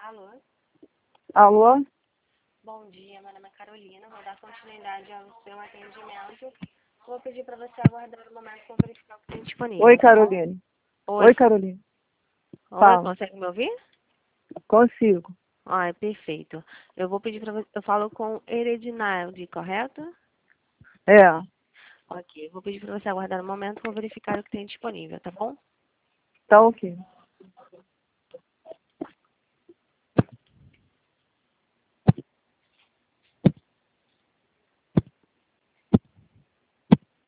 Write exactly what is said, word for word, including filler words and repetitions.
Alô? Alô? Bom dia, meu nome é Carolina, vou dar continuidade ao seu atendimento. Vou pedir para você aguardar um momento para verificar o que tem disponível. Oi, tá bom? Carolina. Oi. Oi, Carolina. Oi, Fala. consegue me ouvir? Consigo. Ah, é perfeito. Eu vou pedir para você, eu falo com Heredinaldi, correto? É, Ok, eu vou pedir para você aguardar um momento para verificar o que tem disponível, tá bom? tá ok.